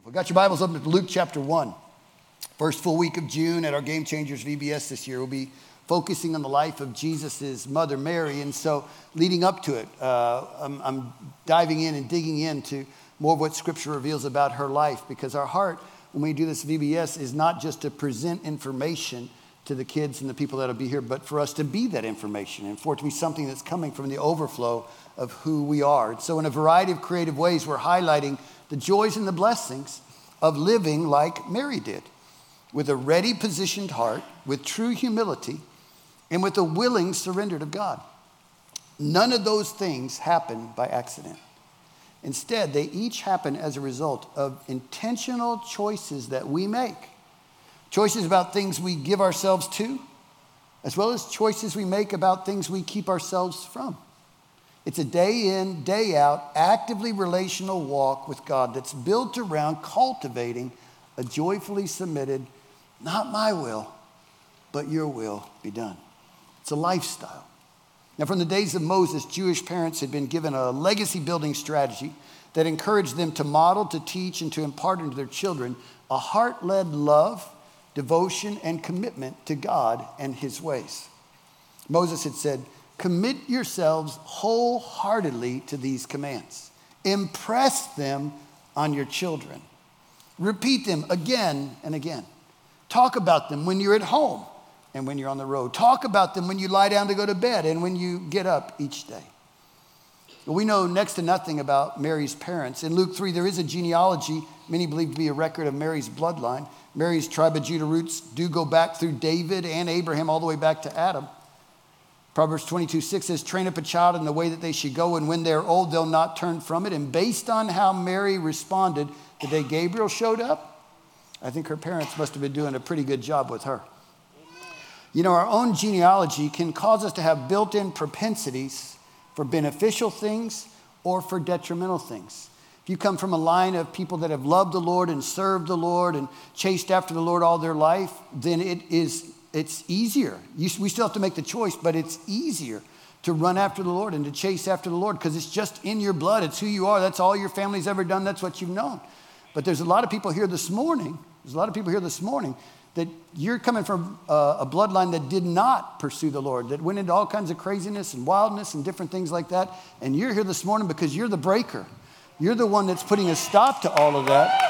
We got your Bibles open to Luke chapter 1. First full week of June at our Game Changers VBS this year. We'll be focusing on the life of Jesus' mother, Mary. And so leading up to it, I'm diving in and digging into more of what Scripture reveals about her life, because our heart, when we do this VBS, is not just to present information to the kids and the people that'll be here, but for us to be that information and for it to be something that's coming from the overflow of who we are. And so in a variety of creative ways, we're highlighting the joys and the blessings of living like Mary did, with a ready positioned heart, with true humility, and with a willing surrender to God. None of those things happen by accident. Instead, they each happen as a result of intentional choices that we make. Choices about things we give ourselves to, as well as choices we make about things we keep ourselves from. It's a day in, day out, actively relational walk with God that's built around cultivating a joyfully submitted, not my will, but your will be done. It's a lifestyle. Now, from the days of Moses, Jewish parents had been given a legacy building strategy that encouraged them to model, to teach, and to impart into their children a heart-led love, devotion, and commitment to God and his ways. Moses had said, "Commit yourselves wholeheartedly to these commands. Impress them on your children. Repeat them again and again. Talk about them when you're at home and when you're on the road. Talk about them when you lie down to go to bed and when you get up each day." Well, we know next to nothing about Mary's parents. In Luke 3, there is a genealogy many believe to be a record of Mary's bloodline. Mary's tribe of Judah roots do go back through David and Abraham all the way back to Adam. Proverbs 22:6 says, "Train up a child in the way that they should go, and when they're old, they'll not turn from it." And based on how Mary responded the day Gabriel showed up, I think her parents must have been doing a pretty good job with her. Amen. You know, our own genealogy can cause us to have built-in propensities for beneficial things or for detrimental things. If you come from a line of people that have loved the Lord and served the Lord and chased after the Lord all their life, then it's easier. We still have to make the choice, but it's easier to run after the Lord and to chase after the Lord because it's just in your blood. It's who you are. That's all your family's ever done. That's what you've known. But there's a lot of people here this morning. That you're coming from a bloodline that did not pursue the Lord, that went into all kinds of craziness and wildness and different things like that. And you're here this morning because you're the breaker. You're the one that's putting a stop to all of that.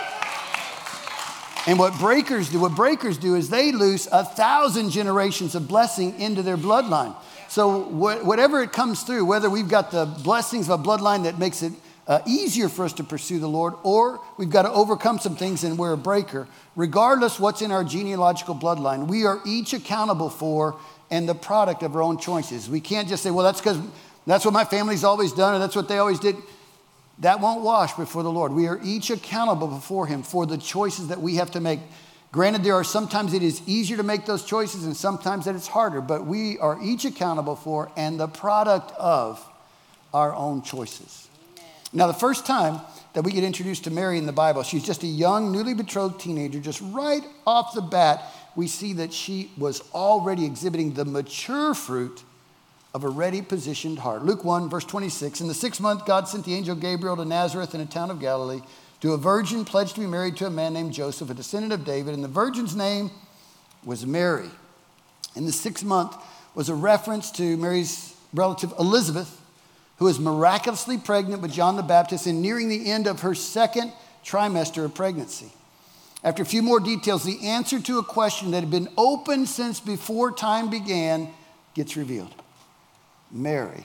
And what breakers do is they loose 1,000 generations of blessing into their bloodline. So whatever it comes through, whether we've got the blessings of a bloodline that makes it easier for us to pursue the Lord, or we've got to overcome some things and we're a breaker, regardless what's in our genealogical bloodline, we are each accountable for and the product of our own choices. We can't just say, well, that's because that's what my family's always done or that's what they always did. That won't wash before the Lord. We are each accountable before him for the choices that we have to make. Granted, there are sometimes it is easier to make those choices and sometimes that it's harder, but we are each accountable for and the product of our own choices. Amen. Now, the first time that we get introduced to Mary in the Bible, she's just a young, newly betrothed teenager. Just right off the bat, we see that she was already exhibiting the mature fruit of a ready positioned heart. Luke 1, verse 26, "In the 6th month, God sent the angel Gabriel to Nazareth in a town of Galilee to a virgin pledged to be married to a man named Joseph, a descendant of David, and the virgin's name was Mary." In the 6th month was a reference to Mary's relative Elizabeth, who was miraculously pregnant with John the Baptist and nearing the end of her 2nd trimester of pregnancy. After a few more details, the answer to a question that had been open since before time began gets revealed. Mary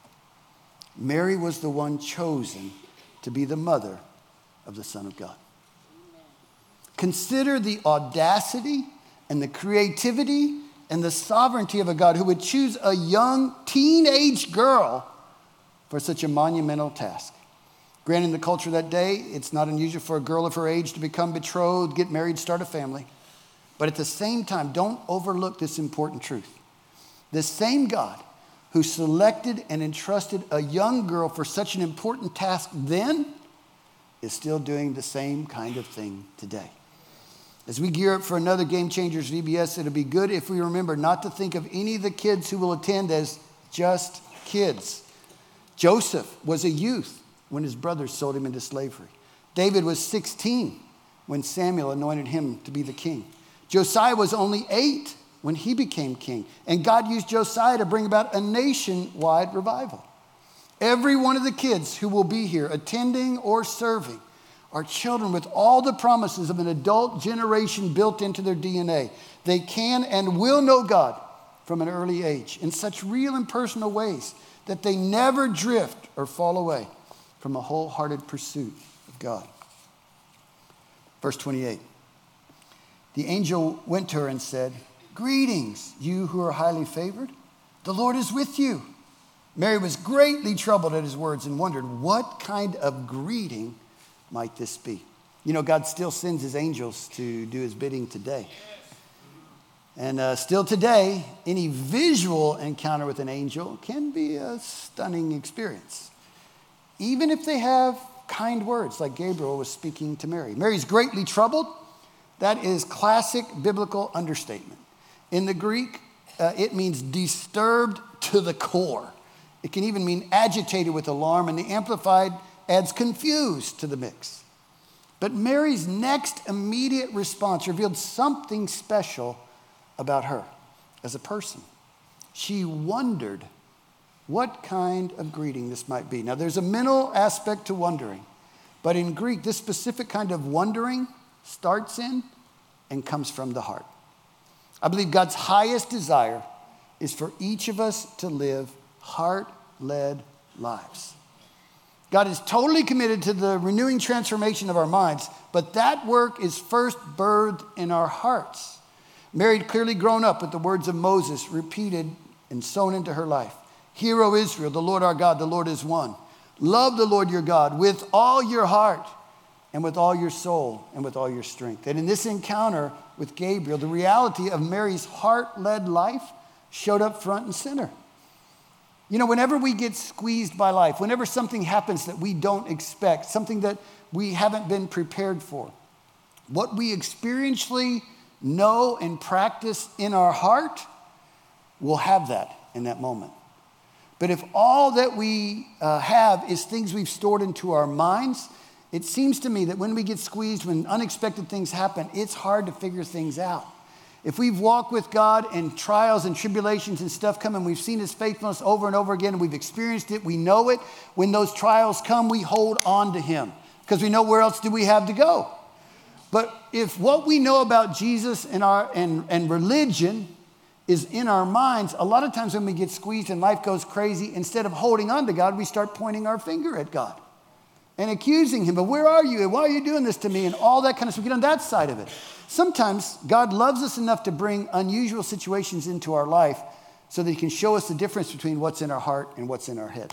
was the one chosen to be the mother of the Son of God. Amen. Consider the audacity and the creativity and the sovereignty of a God who would choose a young teenage girl for such a monumental task. Granted, in the culture of that day, it's not unusual for a girl of her age to become betrothed, get married, start a family. But at the same time, don't overlook this important truth. The same God who selected and entrusted a young girl for such an important task then is still doing the same kind of thing today. As we gear up for another Game Changers VBS, it'll be good if we remember not to think of any of the kids who will attend as just kids. Joseph was a youth when his brothers sold him into slavery. David was 16 when Samuel anointed him to be the king. Josiah was only 8 when he became king. And God used Josiah to bring about a nationwide revival. Every one of the kids who will be here attending or serving are children with all the promises of an adult generation built into their DNA. They can and will know God from an early age in such real and personal ways that they never drift or fall away from a wholehearted pursuit of God. Verse 28. The angel went to her and said, "Greetings, you who are highly favored. The Lord is with you." Mary was greatly troubled at his words and wondered, what kind of greeting might this be? You know, God still sends his angels to do his bidding today. And still today, any visual encounter with an angel can be a stunning experience, even if they have kind words like Gabriel was speaking to Mary. Mary's greatly troubled. That is classic biblical understatement. In the Greek, it means disturbed to the core. It can even mean agitated with alarm, and the Amplified adds confused to the mix. But Mary's next immediate response revealed something special about her as a person. She wondered what kind of greeting this might be. Now, there's a mental aspect to wondering, but in Greek, this specific kind of wondering starts in and comes from the heart. I believe God's highest desire is for each of us to live heart-led lives. God is totally committed to the renewing transformation of our minds, but that work is first birthed in our hearts. Mary had clearly grown up with the words of Moses repeated and sown into her life. "Hear, O Israel, the Lord our God, the Lord is one. Love the Lord your God with all your heart and with all your soul and with all your strength." And in this encounter with Gabriel, the reality of Mary's heart-led life showed up front and center. You know, whenever we get squeezed by life, whenever something happens that we don't expect, something that we haven't been prepared for, what we experientially know and practice in our heart, we'll have that in that moment. But if all that we have is things we've stored into our minds, it seems to me that when we get squeezed, when unexpected things happen, it's hard to figure things out. If we've walked with God and trials and tribulations and stuff come and we've seen his faithfulness over and over again and we've experienced it, we know it. When those trials come, we hold on to him because we know where else do we have to go. But if what we know about Jesus and religion is in our minds, a lot of times when we get squeezed and life goes crazy, instead of holding on to God, we start pointing our finger at God and accusing him. But where are you? And why are you doing this to me? And all that kind of stuff. We get on that side of it. Sometimes God loves us enough to bring unusual situations into our life so that he can show us the difference between what's in our heart and what's in our head.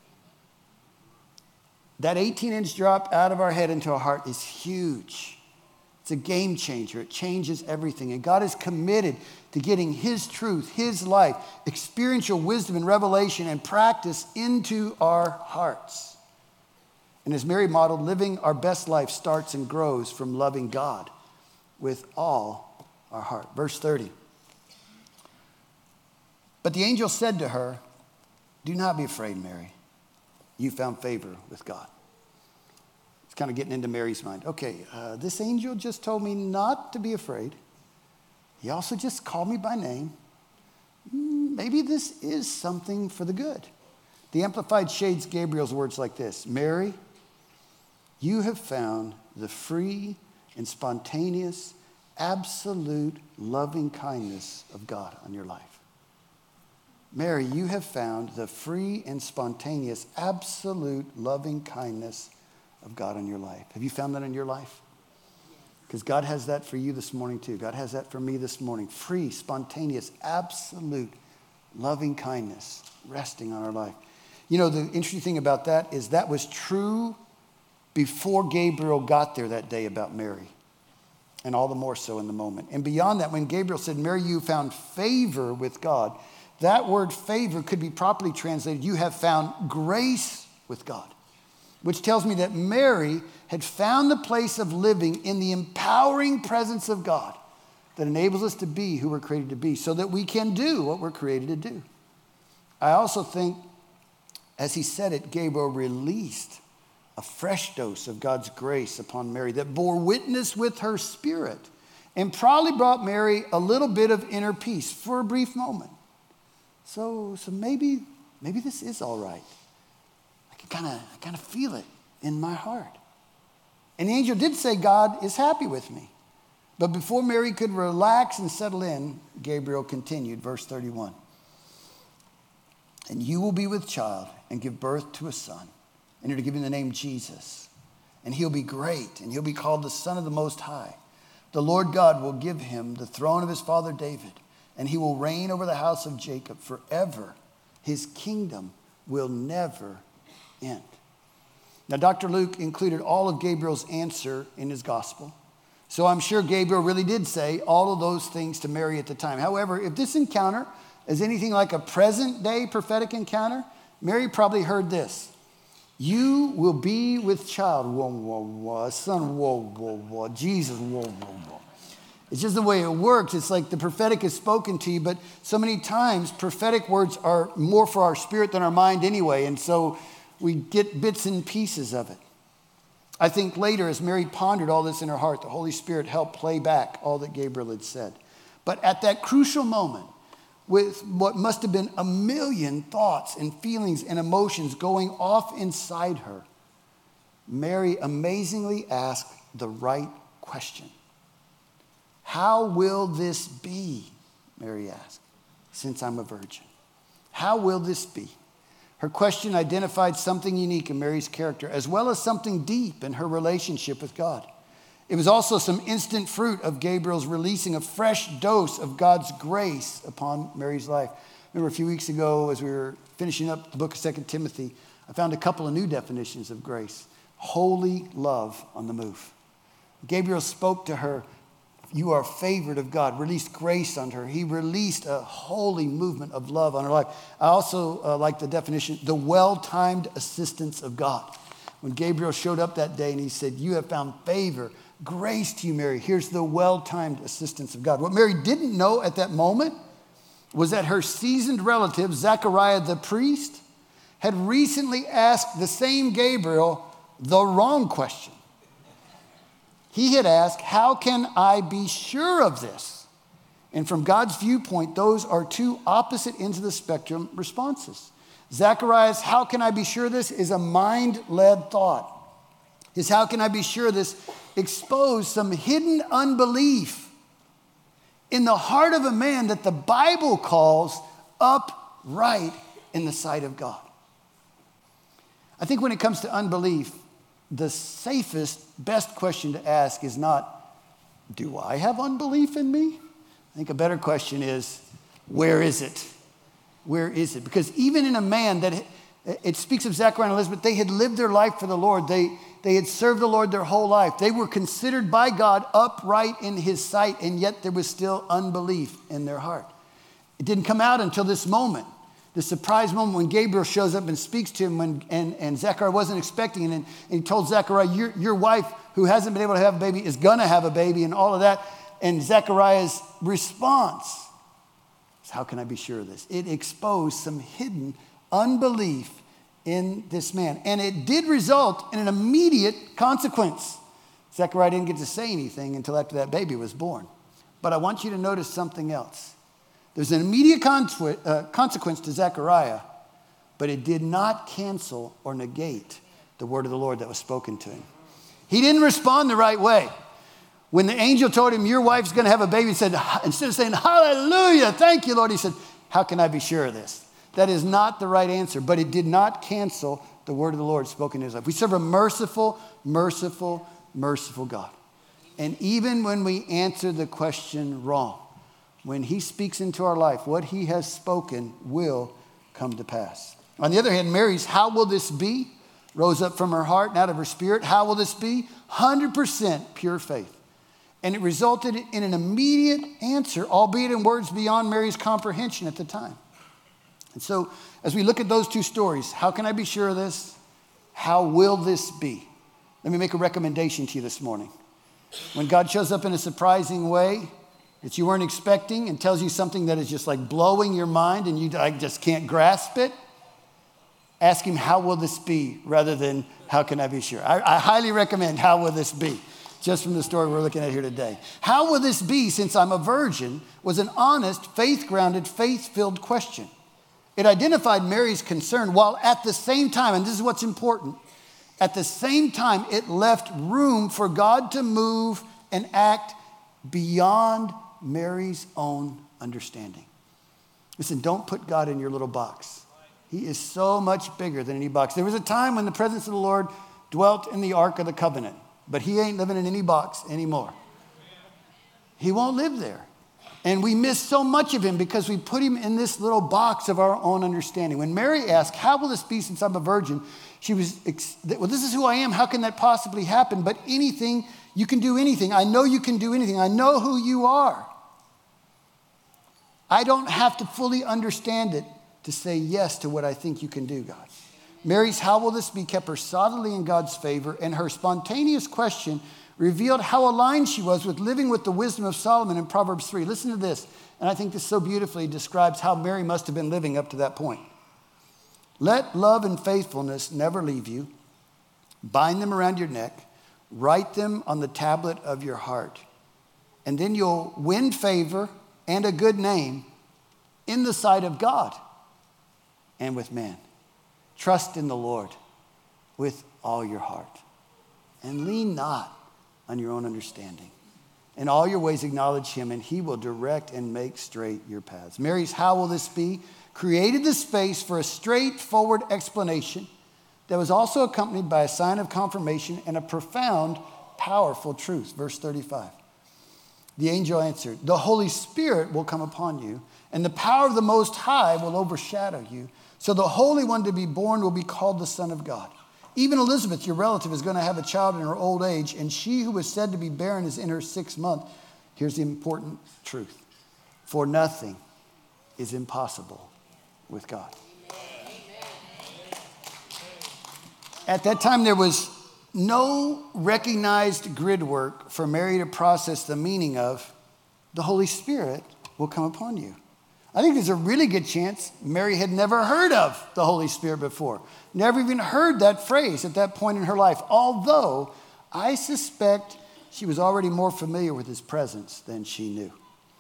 That 18-inch drop out of our head into our heart is huge. It's a game changer. It changes everything. And God is committed to getting his truth, his life, experiential wisdom and revelation and practice into our hearts. And as Mary modeled, living our best life starts and grows from loving God with all our heart. Verse 30. But the angel said to her, "Do not be afraid, Mary. You found favor with God." It's kind of getting into Mary's mind. Okay, this angel just told me not to be afraid. He also just called me by name. Maybe this is something for the good. The Amplified shades Gabriel's words like this: "Mary, you have found the free and spontaneous, absolute loving kindness of God on your life." Mary, you have found the free and spontaneous, absolute loving kindness of God on your life. Have you found that in your life? Because God has that for you this morning too. God has that for me this morning. Free, spontaneous, absolute loving kindness resting on our life. You know, the interesting thing about that is that was true before Gabriel got there that day about Mary, and all the more so in the moment. And beyond that, when Gabriel said, "Mary, you found favor with God," that word favor could be properly translated, "You have found grace with God," which tells me that Mary had found the place of living in the empowering presence of God that enables us to be who we're created to be so that we can do what we're created to do. I also think, as he said it, Gabriel released a fresh dose of God's grace upon Mary that bore witness with her spirit and probably brought Mary a little bit of inner peace for a brief moment. So maybe this is all right. I can kind of feel it in my heart. And the angel did say, God is happy with me. But before Mary could relax and settle in, Gabriel continued, verse 31. And you will be with child and give birth to a son, and you're to give him the name Jesus. And he'll be great, and he'll be called the Son of the Most High. The Lord God will give him the throne of his father David, and he will reign over the house of Jacob forever. His kingdom will never end. Now, Dr. Luke included all of Gabriel's answer in his gospel. So I'm sure Gabriel really did say all of those things to Mary at the time. However, if this encounter is anything like a present day prophetic encounter, Mary probably heard this. You will be with child, son, Jesus, It's just the way it works. It's like the prophetic is spoken to you, but so many times prophetic words are more for our spirit than our mind anyway, and so we get bits and pieces of it. I think later, as Mary pondered all this in her heart, the Holy Spirit helped play back all that Gabriel had said. But at that crucial moment, with what must have been a million thoughts and feelings and emotions going off inside her, Mary amazingly asked the right question. How will this be, Mary asked, since I'm a virgin? How will this be? Her question identified something unique in Mary's character, as well as something deep in her relationship with God. It was also some instant fruit of Gabriel's releasing a fresh dose of God's grace upon Mary's life. Remember a few weeks ago, as we were finishing up the book of 2 Timothy, I found a couple of new definitions of grace. Holy love on the move. Gabriel spoke to her, you are favored of God, released grace on her. He released a holy movement of love on her life. I also like the definition, the well-timed assistance of God. When Gabriel showed up that day and he said, you have found favor, grace to you, Mary. Here's the well-timed assistance of God. What Mary didn't know at that moment was that her seasoned relative, Zechariah the priest, had recently asked the same Gabriel the wrong question. He had asked, how can I be sure of this? And from God's viewpoint, those are two opposite ends of the spectrum responses. Zechariah's, how can I be sure of this, is a mind-led thought. His, how can I be sure of this, exposed some hidden unbelief in the heart of a man that the Bible calls upright in the sight of God. I think when it comes to unbelief, the safest, best question to ask is not, do I have unbelief in me? I think a better question is, where is it? Where is it? Because even in a man that, it speaks of Zechariah and Elizabeth, they had lived their life for the Lord. They had served the Lord their whole life. They were considered by God upright in his sight, and yet there was still unbelief in their heart. It didn't come out until this moment. The surprise moment when Gabriel shows up and speaks to him and Zechariah wasn't expecting it. And he told Zechariah, your wife who hasn't been able to have a baby is going to have a baby and all of that. And Zechariah's response is, how can I be sure of this? It exposed some hidden unbelief in this man. And it did result in an immediate consequence. Zechariah didn't get to say anything until after that baby was born. But I want you to notice something else. There's an immediate consequence to Zechariah, but it did not cancel or negate the word of the Lord that was spoken to him. He didn't respond the right way. When the angel told him, your wife's going to have a baby, he said, instead of saying, hallelujah, thank you, Lord, he said, how can I be sure of this? That is not the right answer, but it did not cancel the word of the Lord spoken in his life. We serve a merciful, merciful, merciful God. And even when we answer the question wrong, when he speaks into our life, what he has spoken will come to pass. On the other hand, Mary's, how will this be? Rose up from her heart and out of her spirit. How will this be? 100% pure faith. And it resulted in an immediate answer, albeit in words beyond Mary's comprehension at the time. And so as we look at those two stories, how can I be sure of this? How will this be? Let me make a recommendation to you this morning. When God shows up in a surprising way that you weren't expecting and tells you something that is just like blowing your mind and you just can't grasp it, ask him, how will this be, rather than how can I be sure? I highly recommend how will this be, just from the story we're looking at here today. How will this be since I'm a virgin was an honest, faith-grounded, faith-filled question. It identified Mary's concern while at the same time, and this is what's important, at the same time it left room for God to move and act beyond Mary's own understanding. Listen, don't put God in your little box. He is so much bigger than any box. There was a time when the presence of the Lord dwelt in the Ark of the Covenant, but he ain't living in any box anymore. He won't live there. And we miss so much of him because we put him in this little box of our own understanding. When Mary asked, how will this be since I'm a virgin? She was, well, this is who I am. How can that possibly happen? But anything, you can do anything. I know you can do anything. I know who you are. I don't have to fully understand it to say yes to what I think you can do, God. Mary's how will this be kept her solidly in God's favor, and her spontaneous question revealed how aligned she was with living with the wisdom of Solomon in Proverbs 3. Listen to this, and I think this so beautifully describes how Mary must have been living up to that point. Let love and faithfulness never leave you. Bind them around your neck. Write them on the tablet of your heart. And then you'll win favor and a good name in the sight of God and with man. Trust in the Lord with all your heart, and lean not on your own understanding. In all your ways acknowledge him, and he will direct and make straight your paths. Mary's how will this be created the space for a straightforward explanation that was also accompanied by a sign of confirmation and a profound, powerful truth. Verse 35. The angel answered, the Holy Spirit will come upon you, and the power of the Most High will overshadow you. So the Holy One to be born will be called the Son of God. Even Elizabeth, your relative, is going to have a child in her old age, and she who was said to be barren is in her 6th month. Here's the important truth. For nothing is impossible with God. At that time, there was no recognized grid work for Mary to process the meaning of the Holy Spirit will come upon you. I think there's a really good chance Mary had never heard of the Holy Spirit before. Never even heard that phrase at that point in her life. Although I suspect she was already more familiar with his presence than she knew.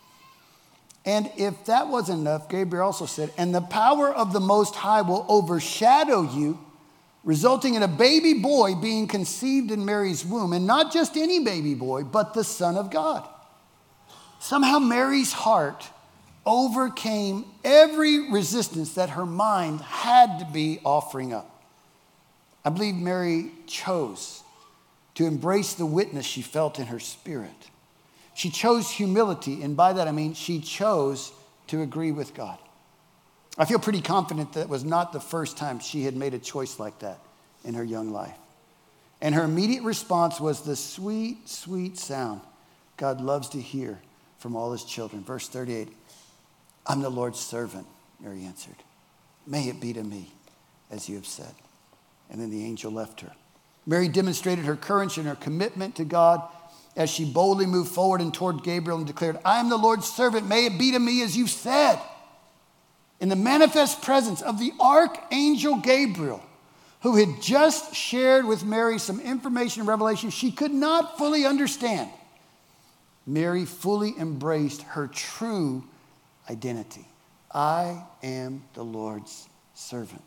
And if that wasn't enough, Gabriel also said, and the power of the Most High will overshadow you, resulting in a baby boy being conceived in Mary's womb. And not just any baby boy, but the Son of God. Somehow Mary's heart overcame every resistance that her mind had to be offering up. I believe Mary chose to embrace the witness she felt in her spirit. She chose humility, and by that I mean she chose to agree with God. I feel pretty confident that it was not the first time she had made a choice like that in her young life. And her immediate response was the sweet, sweet sound God loves to hear from all his children. Verse 38. I'm the Lord's servant, Mary answered. May it be to me as you have said. And then the angel left her. Mary demonstrated her courage and her commitment to God as she boldly moved forward and toward Gabriel and declared, I am the Lord's servant. May it be to me as you've said. In the manifest presence of the archangel Gabriel, who had just shared with Mary some information and revelation she could not fully understand, Mary fully embraced her true identity. I am the Lord's servant.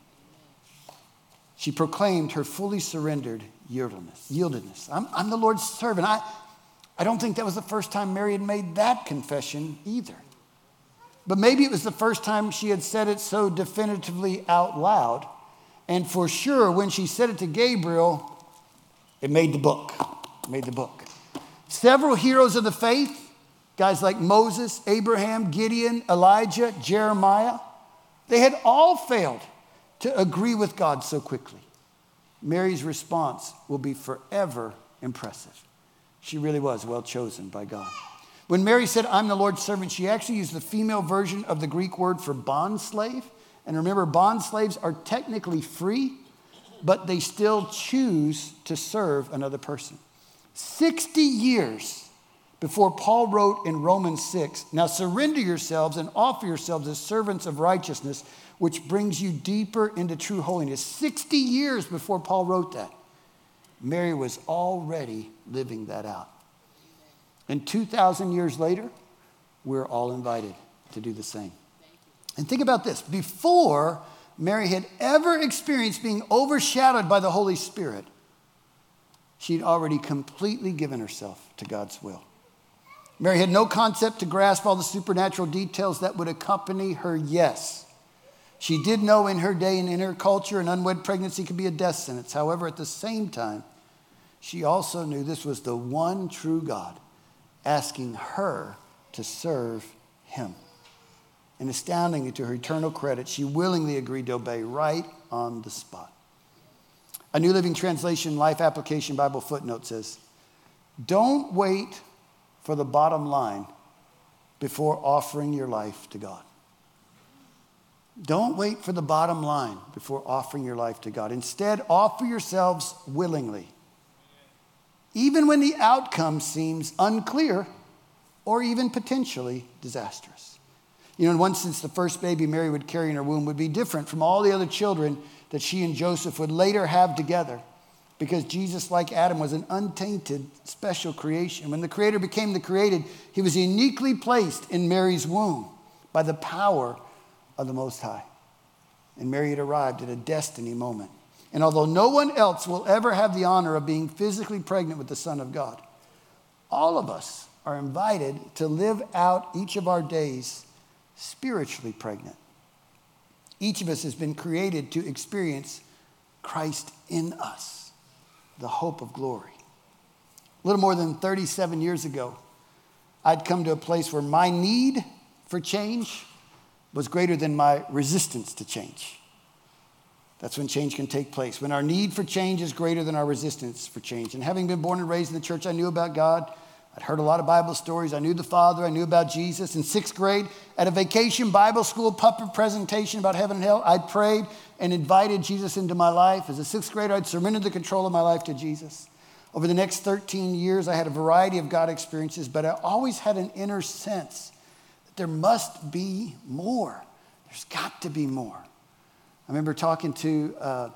She proclaimed her fully surrendered yieldedness. I'm the Lord's servant. I don't think that was the first time Mary had made that confession either. But maybe it was the first time she had said it so definitively out loud. And for sure, when she said it to Gabriel, it made the book. Several heroes of the faith, guys like Moses, Abraham, Gideon, Elijah, Jeremiah, they had all failed to agree with God so quickly. Mary's response will be forever impressive. She really was well chosen by God. When Mary said, I'm the Lord's servant, she actually used the female version of the Greek word for bond slave. And remember, bond slaves are technically free, but they still choose to serve another person. 60 years before Paul wrote in Romans 6, now surrender yourselves and offer yourselves as servants of righteousness, which brings you deeper into true holiness. 60 years before Paul wrote that, Mary was already living that out. And 2,000 years later, we're all invited to do the same. And think about this. Before Mary had ever experienced being overshadowed by the Holy Spirit, she'd already completely given herself to God's will. Mary had no concept to grasp all the supernatural details that would accompany her yes. She did know in her day and in her culture an unwed pregnancy could be a death sentence. However, at the same time, she also knew this was the one true God asking her to serve him. And astoundingly, to her eternal credit, she willingly agreed to obey right on the spot. A New Living Translation Life Application Bible footnote says, don't wait for the bottom line before offering your life to God. Don't wait for the bottom line before offering your life to God. Instead, offer yourselves willingly, even when the outcome seems unclear or even potentially disastrous. You know, in one sense, the first baby Mary would carry in her womb would be different from all the other children that she and Joseph would later have together, because Jesus, like Adam, was an untainted, special creation. When the Creator became the created, he was uniquely placed in Mary's womb by the power of the Most High. And Mary had arrived at a destiny moment. And although no one else will ever have the honor of being physically pregnant with the Son of God, all of us are invited to live out each of our days spiritually pregnant. Each of us has been created to experience Christ in us, the hope of glory. A little more than 37 years ago, I'd come to a place where my need for change was greater than my resistance to change. That's when change can take place, when our need for change is greater than our resistance for change. And having been born and raised in the church, I knew about God. I'd heard a lot of Bible stories. I knew the Father. I knew about Jesus. In 6th grade, at a vacation Bible school puppet presentation about heaven and hell, I prayed and invited Jesus into my life. As a 6th grader, I'd surrendered the control of my life to Jesus. Over the next 13 years, I had a variety of God experiences, but I always had an inner sense that there must be more. There's got to be more. I remember talking to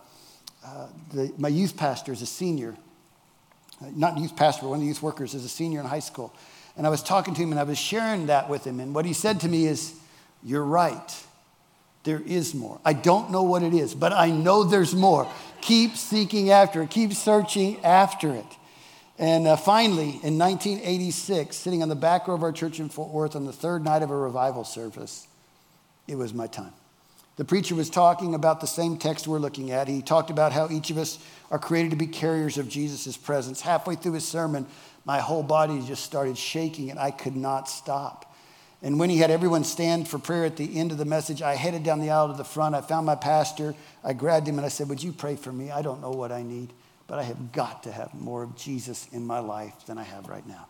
my youth pastor as a senior. Not youth pastor, but one of the youth workers as a senior in high school. And I was talking to him and I was sharing that with him. And what he said to me is, you're right. There is more. I don't know what it is, but I know there's more. Keep seeking after it. Keep searching after it. And finally, in 1986, sitting on the back row of our church in Fort Worth on the third night of a revival service, it was my time. The preacher was talking about the same text we're looking at. He talked about how each of us are created to be carriers of Jesus' presence. Halfway through his sermon, my whole body just started shaking and I could not stop. And when he had everyone stand for prayer at the end of the message, I headed down the aisle to the front. I found my pastor. I grabbed him and I said, would you pray for me? I don't know what I need, but I have got to have more of Jesus in my life than I have right now.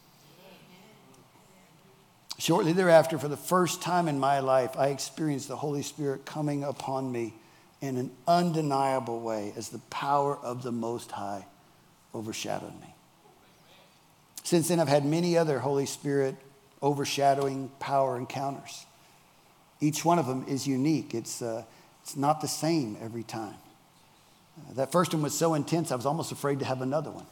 Shortly thereafter, for the first time in my life, I experienced the Holy Spirit coming upon me in an undeniable way as the power of the Most High overshadowed me. Since then, I've had many other Holy Spirit overshadowing power encounters. Each one of them is unique. It's not the same every time. That first one was so intense, I was almost afraid to have another one.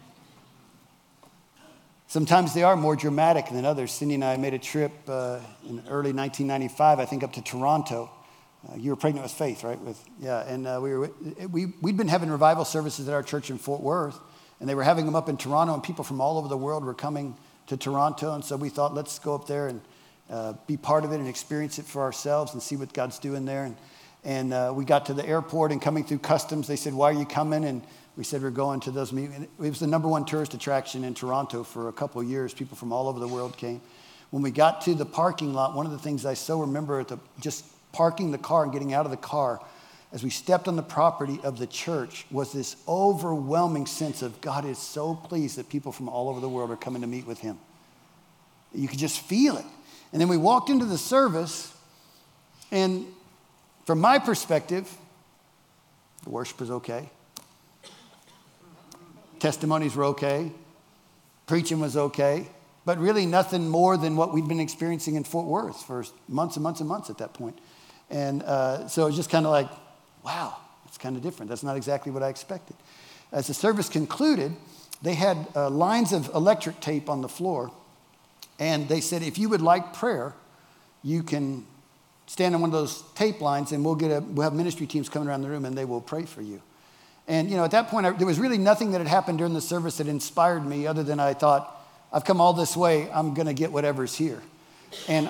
Sometimes they are more dramatic than others. Cindy and I made a trip in early 1995, I think, up to Toronto. You were pregnant with Faith, right? We'd been having revival services at our church in Fort Worth, and they were having them up in Toronto, and people from all over the world were coming to Toronto. And so we thought, let's go up there and be part of it and experience it for ourselves and see what God's doing there. And we got to the airport, and coming through customs, they said, why are you coming? And we said we're going to those meetings. It was the number one tourist attraction in Toronto for a couple of years. People from all over the world came. When we got to the parking lot, one of the things I so remember just parking the car and getting out of the car, as we stepped on the property of the church, was this overwhelming sense of God is so pleased that people from all over the world are coming to meet with him. You could just feel it. And then we walked into the service, and from my perspective, the worship was okay. Testimonies were okay. Preaching was okay. but really nothing more than what we'd been experiencing in Fort Worth for months and months and months at that point. And so it was just kind of like, wow, it's kind of different. That's not exactly what I expected. As the service concluded, they had lines of electric tape on the floor, and they said, if you would like prayer, you can stand on one of those tape lines, and we'll have ministry teams coming around the room, and they will pray for you. And, at that point, there was really nothing that had happened during the service that inspired me other than I thought, I've come all this way, I'm going to get whatever's here. And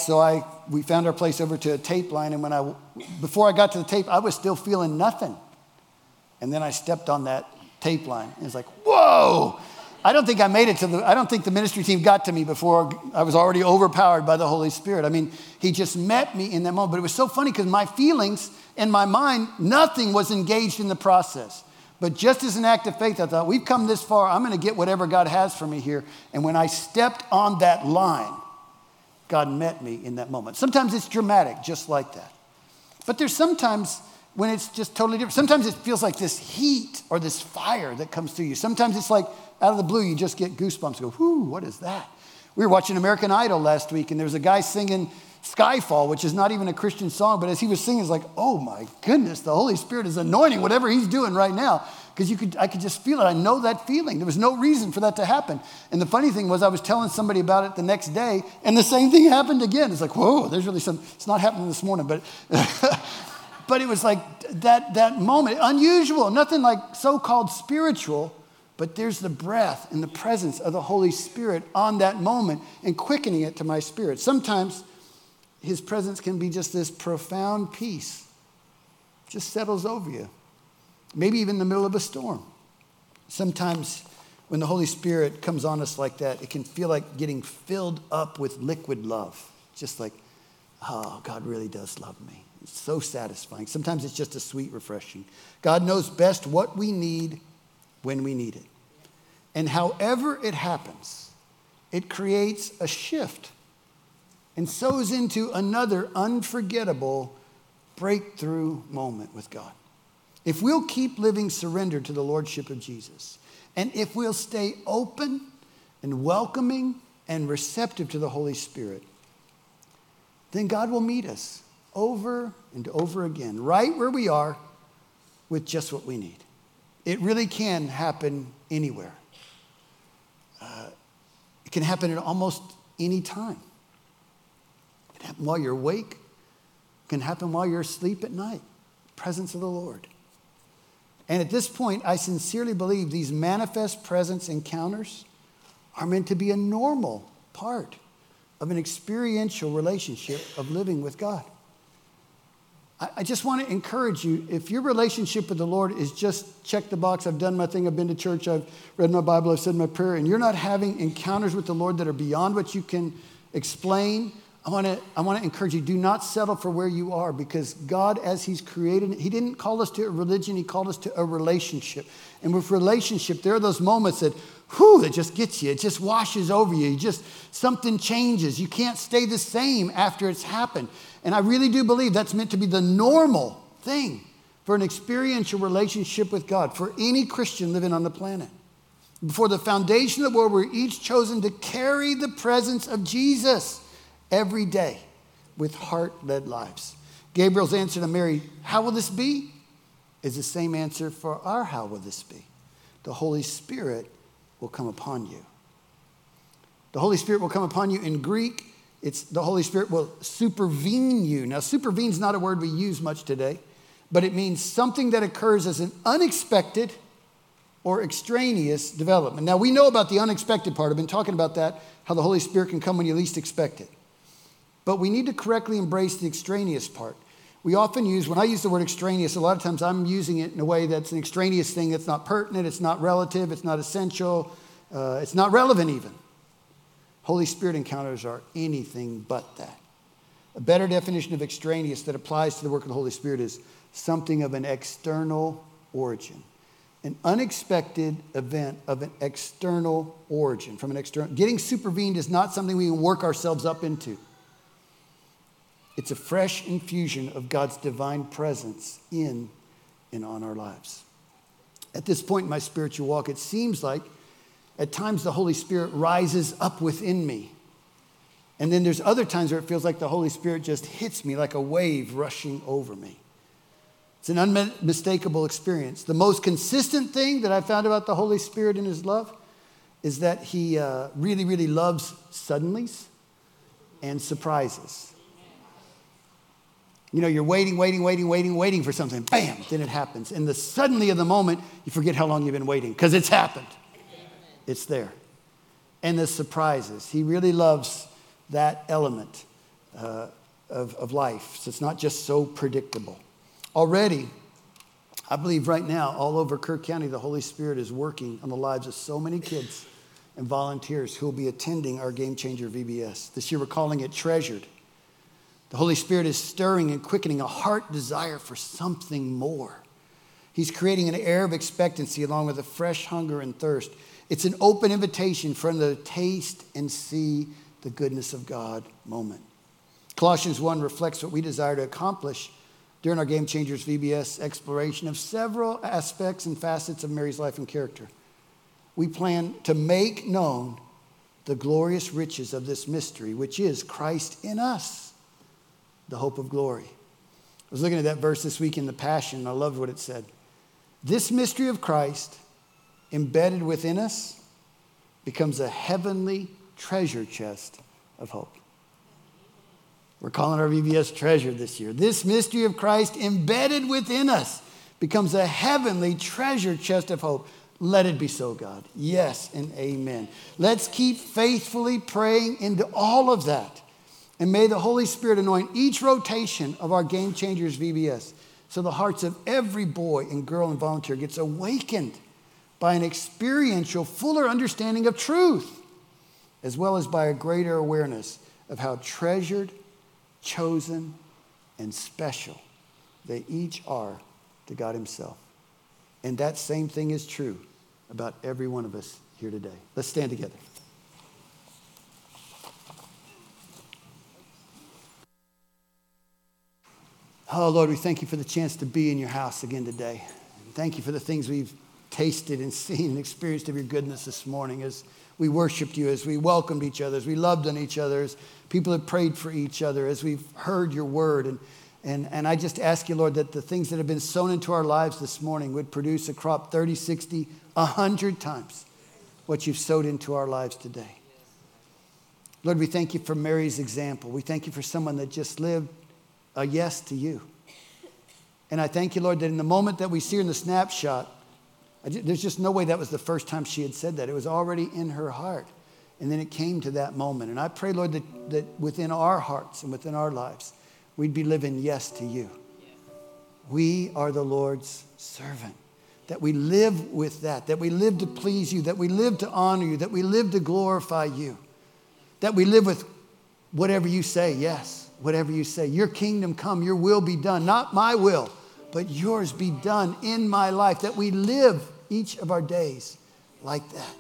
we found our place over to a tape line, and before I got to the tape, I was still feeling nothing. And then I stepped on that tape line, and it's like, whoa! I don't think the ministry team got to me before I was already overpowered by the Holy Spirit. I mean, he just met me in that moment. But it was so funny because my feelings and my mind, nothing was engaged in the process. But just as an act of faith, I thought, we've come this far. I'm going to get whatever God has for me here. And when I stepped on that line, God met me in that moment. Sometimes it's dramatic, just like that. But there's sometimes when it's just totally different. Sometimes it feels like this heat or this fire that comes through you. Sometimes it's like out of the blue, you just get goosebumps. Go, whoo, what is that? We were watching American Idol last week, and there was a guy singing Skyfall, which is not even a Christian song, but as he was singing, it's like, oh my goodness, the Holy Spirit is anointing whatever he's doing right now. Because I could just feel it. I know that feeling. There was no reason for that to happen. And the funny thing was I was telling somebody about it the next day, and the same thing happened again. It's like, whoa, there's really it's not happening this morning, but but it was like that moment, unusual, nothing like so-called spiritual, but there's the breath and the presence of the Holy Spirit on that moment and quickening it to my spirit. Sometimes his presence can be just this profound peace, just settles over you. Maybe even in the middle of a storm. Sometimes when the Holy Spirit comes on us like that, it can feel like getting filled up with liquid love. Just like, oh, God really does love me. It's so satisfying. Sometimes it's just a sweet refreshing. God knows best what we need when we need it. And however it happens, it creates a shift and sows into another unforgettable breakthrough moment with God. If we'll keep living surrendered to the Lordship of Jesus, and if we'll stay open and welcoming and receptive to the Holy Spirit, then God will meet us over and over again, right where we are with just what we need. It really can happen anywhere. It can happen at almost any time. It can happen while you're awake. It can happen while you're asleep at night. Presence of the Lord. And at this point, I sincerely believe these manifest presence encounters are meant to be a normal part of an experiential relationship of living with God. I just want to encourage you, if your relationship with the Lord is just check the box, I've done my thing, I've been to church, I've read my Bible, I've said my prayer, and you're not having encounters with the Lord that are beyond what you can explain, I want to encourage you, do not settle for where you are, because God, as he's created, he didn't call us to a religion, he called us to a relationship. And with relationship, there are those moments that just gets you. It just washes over you. Something changes. You can't stay the same after it's happened. And I really do believe that's meant to be the normal thing for an experiential relationship with God, for any Christian living on the planet. Before the foundation of the world, we're each chosen to carry the presence of Jesus every day with heart-led lives. Gabriel's answer to Mary, how will this be? Is the same answer for our how will this be? The Holy Spirit will come upon you. The Holy Spirit will come upon you. In Greek, it's the Holy Spirit will supervene you. Now, supervene is not a word we use much today, but it means something that occurs as an unexpected or extraneous development. Now, we know about the unexpected part. I've been talking about that, how the Holy Spirit can come when you least expect it. But we need to correctly embrace the extraneous part. We often when I use the word extraneous, a lot of times I'm using it in a way that's an extraneous thing that's not pertinent, it's not relative, it's not essential, it's not relevant even. Holy Spirit encounters are anything but that. A better definition of extraneous that applies to the work of the Holy Spirit is something of an external origin. An unexpected event of an external origin. Getting supervened is not something we can work ourselves up into. It's a fresh infusion of God's divine presence in and on our lives. At this point in my spiritual walk, it seems like At times, the Holy Spirit rises up within me. And then there's other times where it feels like the Holy Spirit just hits me like a wave rushing over me. It's an unmistakable experience. The most consistent thing that I found about the Holy Spirit and his love is that he really, really loves suddenlies and surprises. You know, you're waiting for something. Bam, then it happens. And the suddenly of the moment, you forget how long you've been waiting because it's happened. It's there. And the surprises. He really loves that element of life. So it's not just so predictable. Already, I believe right now, all over Kirk County, the Holy Spirit is working on the lives of so many kids and volunteers who will be attending our Game Changer VBS. This year we're calling it Treasured. The Holy Spirit is stirring and quickening a heart desire for something more. He's creating an air of expectancy along with a fresh hunger and thirst. It's an open invitation for the taste and see the goodness of God moment. Colossians 1 reflects what we desire to accomplish during our Game Changers VBS exploration of several aspects and facets of Mary's life and character. We plan to make known the glorious riches of this mystery, which is Christ in us, the hope of glory. I was looking at that verse this week in the Passion, and I loved what it said. This mystery of Christ embedded within us becomes a heavenly treasure chest of hope. We're calling our VBS Treasured this year. This mystery of Christ embedded within us becomes a heavenly treasure chest of hope. Let it be so, God. Yes and amen. Let's keep faithfully praying into all of that. And may the Holy Spirit anoint each rotation of our Game Changers VBS so the hearts of every boy and girl and volunteer gets awakened by an experiential, fuller understanding of truth, as well as by a greater awareness of how treasured, chosen, and special they each are to God himself. And that same thing is true about every one of us here today. Let's stand together. Oh, Lord, we thank you for the chance to be in your house again today. And thank you for the things we've tasted and seen and experienced of your goodness this morning as we worshiped you, as we welcomed each other, as we loved on each other, as people have prayed for each other, as we've heard your word. And I just ask you, Lord, that the things that have been sown into our lives this morning would produce a crop 30, 60, 100 times what you've sowed into our lives today. Lord, we thank you for Mary's example. We thank you for someone that just lived a yes to you. And I thank you, Lord, that in the moment that we see her in the snapshot, there's just no way that was the first time she had said that. It was already in her heart. And then it came to that moment. And I pray, Lord, that within our hearts and within our lives, we'd be living yes to you. We are the Lord's servant. That we live with that we live to please you, that we live to honor you, that we live to glorify you. That we live with whatever you say, yes. Whatever you say, your kingdom come, your will be done. Not my will, but yours be done in my life. That we live each of our days like that.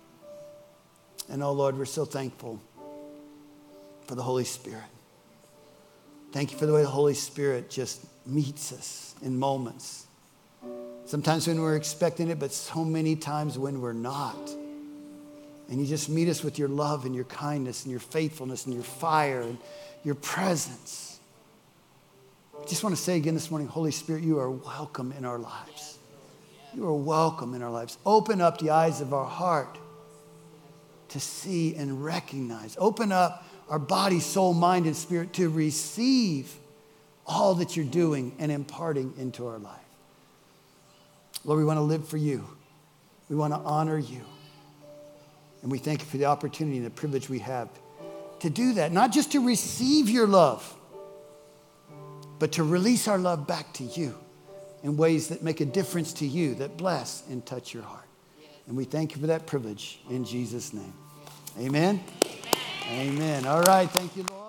And oh Lord, we're so thankful for the Holy Spirit. Thank you for the way the Holy Spirit just meets us in moments. Sometimes when we're expecting it, but so many times when we're not. And you just meet us with your love and your kindness and your faithfulness and your fire and your presence. I just want to say again this morning, Holy Spirit, you are welcome in our lives. You are welcome in our lives. Open up the eyes of our heart to see and recognize. Open up our body, soul, mind, and spirit to receive all that you're doing and imparting into our life. Lord, we want to live for you. We want to honor you. And we thank you for the opportunity and the privilege we have to do that, not just to receive your love, but to release our love back to you in ways that make a difference to you, that bless and touch your heart. And we thank you for that privilege in Jesus' name. Amen. Amen. All right. Thank you, Lord.